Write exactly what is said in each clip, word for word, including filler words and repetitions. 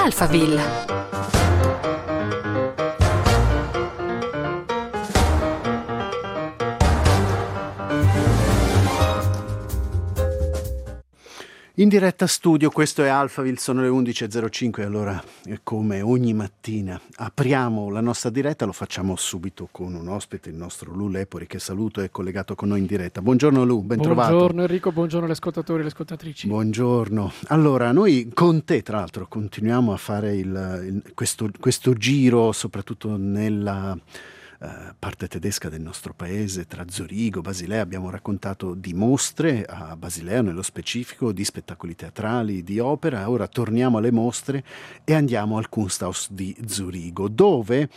Alphaville. In diretta studio, questo è Alphaville, sono le undici e zero cinque, allora come ogni mattina apriamo la nostra diretta, lo facciamo subito con un ospite, il nostro Lu Lepori, che saluto, è collegato con noi in diretta. Buongiorno Lu, ben trovato. Buongiorno Enrico, buongiorno agli ascoltatori e alle ascoltatrici. Buongiorno. Allora, noi con te tra l'altro continuiamo a fare il, il, questo, questo giro, soprattutto nella Uh, parte tedesca del nostro paese, tra Zurigo, Basilea. Abbiamo raccontato di mostre a Basilea nello specifico, di spettacoli teatrali, di opera. Ora torniamo alle mostre e andiamo al Kunsthaus di Zurigo, dove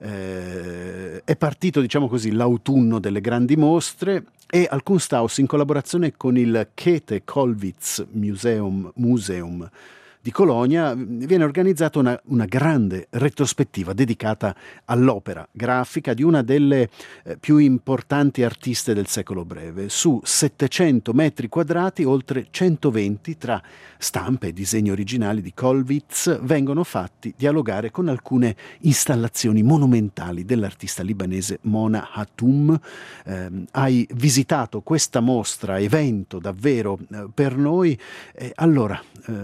eh, è partito, diciamo così, l'autunno delle grandi mostre, e al Kunsthaus, in collaborazione con il Käthe-Kollwitz Museum, Museum di Colonia, viene organizzata una, una grande retrospettiva dedicata all'opera grafica di una delle eh, più importanti artiste del secolo breve. Su settecento metri quadrati, oltre centoventi tra stampe e disegni originali di Kollwitz vengono fatti dialogare con alcune installazioni monumentali dell'artista libanese Mona Hatoum. Eh, hai visitato questa mostra, evento davvero eh, per noi. Eh, allora,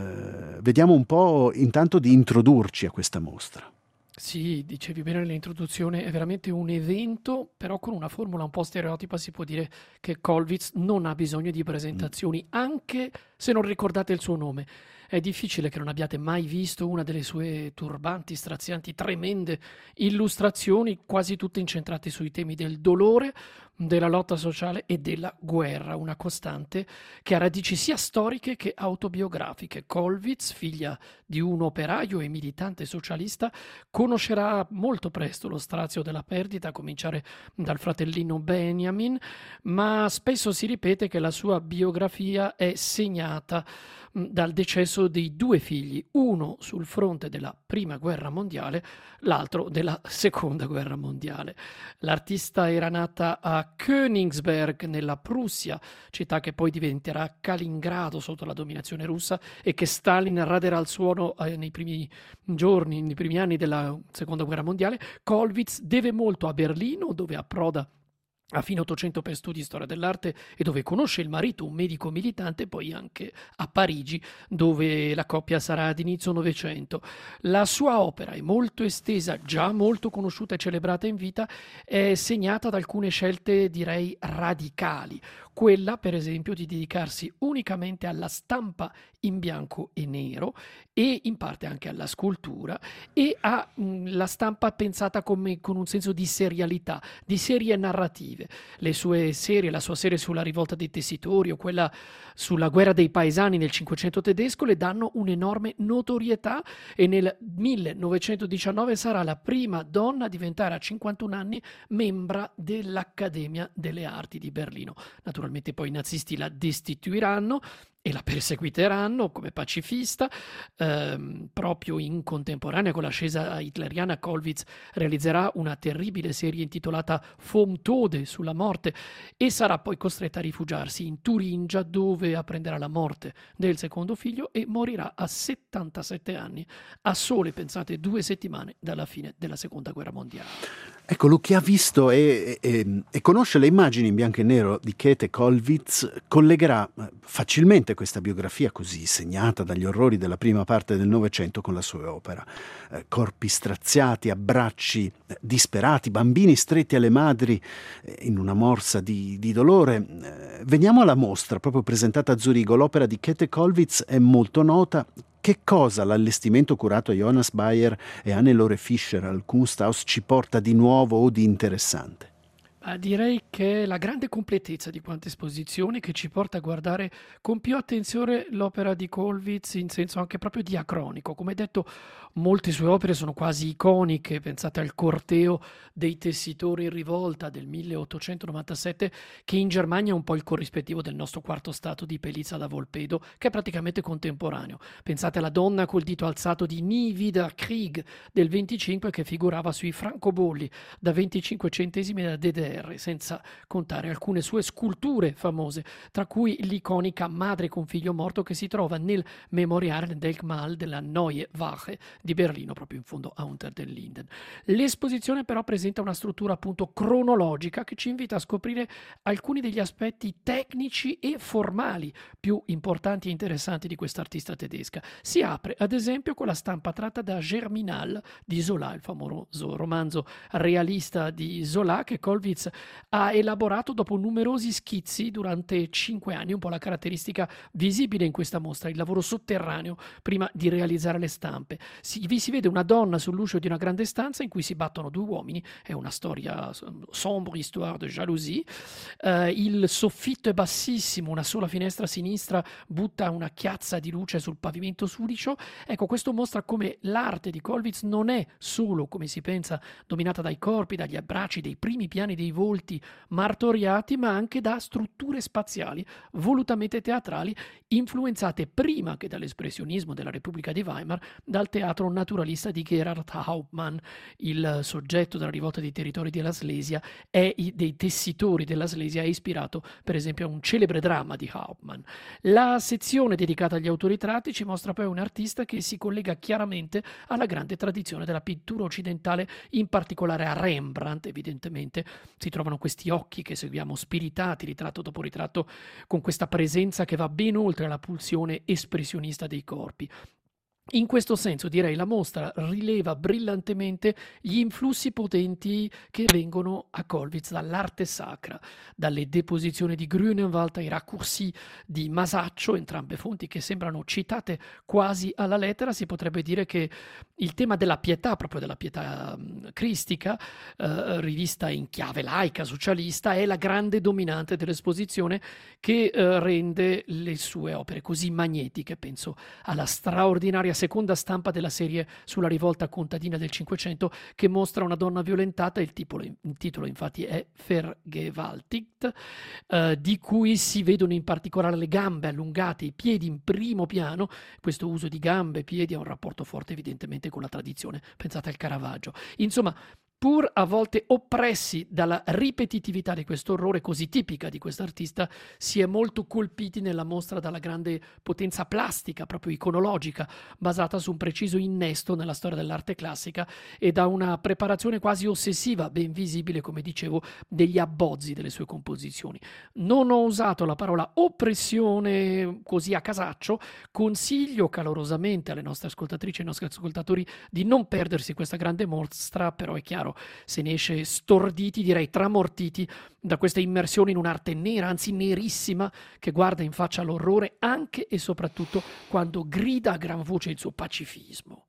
eh, vediamo un po' intanto di introdurci a questa mostra. Sì, dicevi bene nell'introduzione, è veramente un evento, però con una formula un po' stereotipa si può dire che Kollwitz non ha bisogno di presentazioni, mm. anche se non ricordate il suo nome. È difficile che non abbiate mai visto una delle sue turbanti, strazianti, tremende illustrazioni, quasi tutte incentrate sui temi del dolore, della lotta sociale e della guerra, una costante che ha radici sia storiche che autobiografiche. Kollwitz, figlia di un operaio e militante socialista, conoscerà molto presto lo strazio della perdita, a cominciare dal fratellino Benjamin, ma spesso si ripete che la sua biografia è segnata dal decesso dei due figli, uno sul fronte della prima guerra mondiale, l'altro della seconda guerra mondiale. L'artista era nata a Königsberg nella Prussia, città che poi diventerà Kaliningrado sotto la dominazione russa e che Stalin raderà al suolo eh, nei primi giorni, nei primi anni della seconda guerra mondiale. Kollwitz deve molto a Berlino, dove approda a fine Ottocento per studi di storia dell'arte e dove conosce il marito, un medico militante, poi anche a Parigi, dove la coppia sarà ad inizio Novecento. La sua opera è molto estesa, già molto conosciuta e celebrata in vita, è segnata da alcune scelte, direi, radicali. Quella, per esempio, di dedicarsi unicamente alla stampa in bianco e nero e in parte anche alla scultura, e alla stampa pensata come con un senso di serialità, di serie narrative. Le sue serie, la sua serie sulla rivolta dei tessitori o quella sulla guerra dei paesani nel Cinquecento tedesco le danno un'enorme notorietà, e nel millenovecentodiciannove sarà la prima donna a diventare a cinquantuno anni membra dell'Accademia delle Arti di Berlino. Naturalmente poi i nazisti la destituiranno e la perseguiteranno come pacifista. Ehm, proprio in contemporanea con l'ascesa hitleriana, Kollwitz realizzerà una terribile serie intitolata Vom Tode, sulla morte, e sarà poi costretta a rifugiarsi in Turingia, dove apprenderà la morte del secondo figlio e morirà a settantasette anni, a sole, pensate, due settimane dalla fine della seconda guerra mondiale. Ecco, lui chi ha visto e, e, e conosce le immagini in bianco e nero di Käthe-Kollwitz collegherà facilmente questa biografia così segnata dagli orrori della prima parte del Novecento con la sua opera. Eh, corpi straziati, abbracci eh, disperati, bambini stretti alle madri eh, in una morsa di, di dolore. Eh, veniamo alla mostra proprio presentata a Zurigo. L'opera di Käthe-Kollwitz è molto nota. Che cosa l'allestimento curato a Jonas Bayer e Hannelore Fischer al Kunsthaus ci porta di nuovo o di interessante? Ah, direi che è la grande completezza di quante esposizioni che ci porta a guardare con più attenzione l'opera di Kollwitz in senso anche proprio diacronico. Come detto, molte sue opere sono quasi iconiche. Pensate al corteo dei tessitori in rivolta del milleottocentonovantasette, che in Germania è un po' il corrispettivo del nostro quarto stato di Pelizza da Volpedo, che è praticamente contemporaneo. Pensate alla donna col dito alzato di Nie wieder Krieg del venticinque, che figurava sui francobolli da venticinque centesimi della D D R, ferree, senza contare alcune sue sculture famose, tra cui l'iconica Madre con figlio morto che si trova nel Memoriale Denkmal della Neue Wache di Berlino, proprio in fondo a Unter den Linden. L'esposizione però presenta una struttura appunto cronologica che ci invita a scoprire alcuni degli aspetti tecnici e formali più importanti e interessanti di questa artista tedesca. Si apre ad esempio con la stampa tratta da Germinal di Zola, il famoso romanzo realista di Zola che Kollwitz ha elaborato dopo numerosi schizzi durante cinque anni, un po' la caratteristica visibile in questa mostra, il lavoro sotterraneo prima di realizzare le stampe. Si, vi si vede una donna sull'uscio di una grande stanza in cui si battono due uomini, è una storia sombre, histoire de jalousie. Uh, il soffitto è bassissimo, una sola finestra a sinistra butta una chiazza di luce sul pavimento sudicio. Ecco, questo mostra come l'arte di Kollwitz non è solo, come si pensa, dominata dai corpi, dagli abbracci, dei primi piani dei volti martoriati, ma anche da strutture spaziali volutamente teatrali, influenzate prima che dall'espressionismo della Repubblica di Weimar dal teatro naturalista di Gerhard Hauptmann. Il soggetto della rivolta dei territori della Slesia è dei tessitori della Slesia, è ispirato per esempio a un celebre dramma di Hauptmann. La sezione dedicata agli autoritratti ci mostra poi un artista che si collega chiaramente alla grande tradizione della pittura occidentale, in particolare a Rembrandt. Evidentemente si trovano questi occhi che seguiamo spiritati ritratto dopo ritratto, con questa presenza che va ben oltre la pulsione espressionista dei corpi. In questo senso, direi, la mostra rileva brillantemente gli influssi potenti che vengono a Kollwitz dall'arte sacra, dalle deposizioni di Grünewald ai raccourci di Masaccio, entrambe fonti che sembrano citate quasi alla lettera. Si potrebbe dire che il tema della pietà, proprio della pietà um, cristica, uh, rivista in chiave laica, socialista, è la grande dominante dell'esposizione che uh, rende le sue opere così magnetiche. Penso alla straordinaria seconda stampa della serie sulla rivolta contadina del Cinquecento, che mostra una donna violentata. Il titolo, il titolo infatti è Vergewaltigt, eh, di cui si vedono in particolare le gambe allungate, i piedi in primo piano. Questo uso di gambe e piedi ha un rapporto forte evidentemente con la tradizione, pensate al Caravaggio. Insomma, pur a volte oppressi dalla ripetitività di questo orrore così tipica di quest'artista, si è molto colpiti nella mostra dalla grande potenza plastica, proprio iconologica, basata su un preciso innesto nella storia dell'arte classica e da una preparazione quasi ossessiva, ben visibile, come dicevo, degli abbozzi delle sue composizioni. Non ho usato la parola oppressione così a casaccio, consiglio calorosamente alle nostre ascoltatrici e ai nostri ascoltatori di non perdersi questa grande mostra, però è chiaro, se ne esce storditi, direi tramortiti, da questa immersione in un'arte nera, anzi nerissima, che guarda in faccia l'orrore anche e soprattutto quando grida a gran voce il suo pacifismo.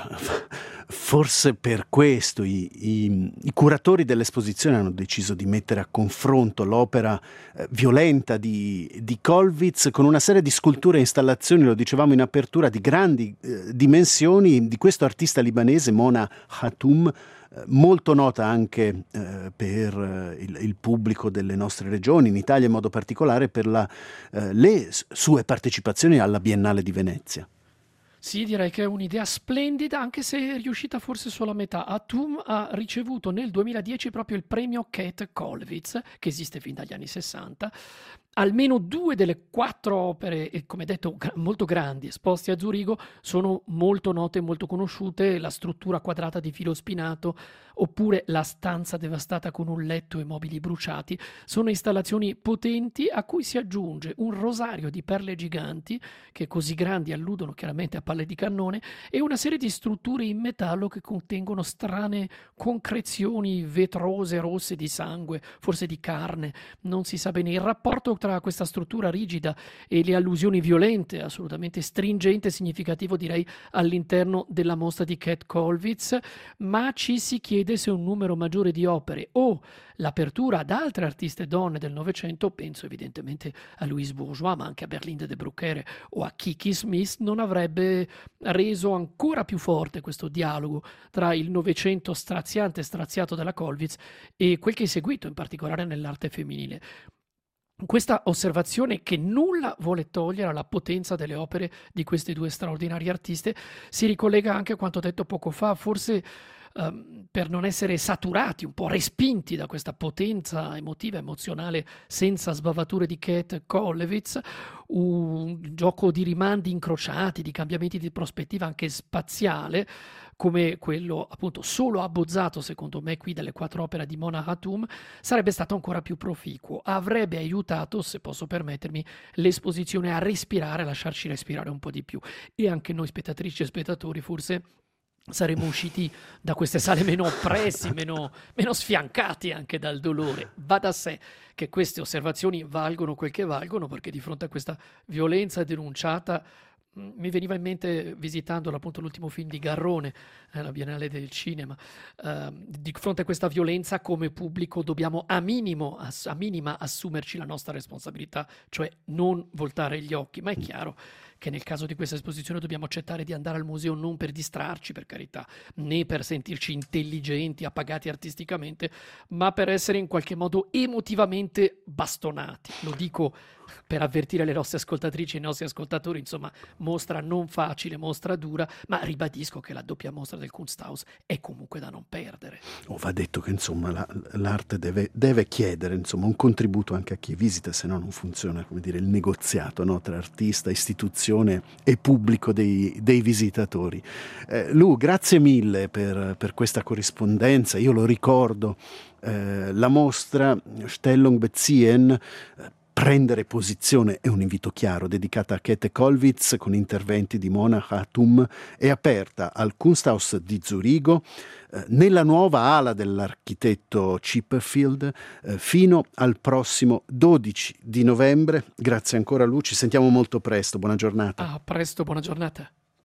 Forse per questo i, i, i curatori dell'esposizione hanno deciso di mettere a confronto l'opera eh, violenta di, di Kollwitz con una serie di sculture e installazioni, lo dicevamo in apertura, di grandi eh, dimensioni di questo artista libanese, Mona Hatoum, molto nota anche eh, per eh, il, il pubblico delle nostre regioni, in Italia in modo particolare per la, eh, le sue partecipazioni alla Biennale di Venezia. Sì, direi che è un'idea splendida, anche se è riuscita forse solo a metà. Hatoum ha ricevuto nel duemiladieci proprio il premio Käthe Kollwitz, che esiste fin dagli anni sessanta. Almeno due delle quattro opere, come detto, molto grandi, esposte a Zurigo, sono molto note e molto conosciute. La struttura quadrata di filo spinato, oppure la stanza devastata con un letto e mobili bruciati, sono installazioni potenti a cui si aggiunge un rosario di perle giganti, che così grandi alludono chiaramente a palle di cannone, e una serie di strutture in metallo che contengono strane concrezioni vetrose, rosse di sangue, forse di carne, non si sa bene. Il rapporto tra questa struttura rigida e le allusioni violente, assolutamente stringente e significativo, direi, all'interno della mostra di Käthe Kollwitz, ma ci si chiede se un numero maggiore di opere o l'apertura ad altre artiste donne del Novecento, penso evidentemente a Louise Bourgeois, ma anche a Berlinde de Bruckere o a Kiki Smith, non avrebbe reso ancora più forte questo dialogo tra il Novecento straziante e straziato della Kollwitz e quel che è seguito, in particolare nell'arte femminile. Questa osservazione, che nulla vuole togliere alla potenza delle opere di queste due straordinarie artiste, si ricollega anche a quanto detto poco fa. Forse ehm, per non essere saturati, un po' respinti da questa potenza emotiva, emozionale, senza sbavature di Kate Kollwitz, un gioco di rimandi incrociati, di cambiamenti di prospettiva anche spaziale, come quello appunto solo abbozzato secondo me qui dalle quattro opere di Mona Hatoum, sarebbe stato ancora più proficuo, avrebbe aiutato, se posso permettermi, l'esposizione a respirare, a lasciarci respirare un po' di più, e anche noi spettatrici e spettatori forse saremmo usciti da queste sale meno oppressi, meno, meno sfiancati anche dal dolore. Va da sé che queste osservazioni valgono quel che valgono, perché di fronte a questa violenza denunciata mi veniva in mente, visitando appunto l'ultimo film di Garrone, eh, la Biennale del Cinema, eh, di fronte a questa violenza come pubblico dobbiamo a, minimo, ass- a minima assumerci la nostra responsabilità, cioè non voltare gli occhi, ma è chiaro che nel caso di questa esposizione dobbiamo accettare di andare al museo non per distrarci, per carità, né per sentirci intelligenti, appagati artisticamente, ma per essere in qualche modo emotivamente bastonati. Lo dico per avvertire le nostre ascoltatrici e i nostri ascoltatori, insomma, mostra non facile, mostra dura, ma ribadisco che la doppia mostra del Kunsthaus è comunque da non perdere. Oh, va detto che insomma la, l'arte deve, deve chiedere insomma un contributo anche a chi visita, se no non funziona, come dire, il negoziato, no, tra artista, istituzione e pubblico dei, dei visitatori. Eh, Lu, grazie mille per, per questa corrispondenza. Io lo ricordo, eh, la mostra Stellung beziehen, eh, prendere posizione, è un invito chiaro dedicata a Käthe Kollwitz con interventi di Mona Hatoum, è aperta al Kunsthaus di Zurigo eh, nella nuova ala dell'architetto Chipperfield eh, fino al prossimo dodici di novembre. Grazie ancora Lu, ci sentiamo molto presto, buona giornata. A presto, buona giornata.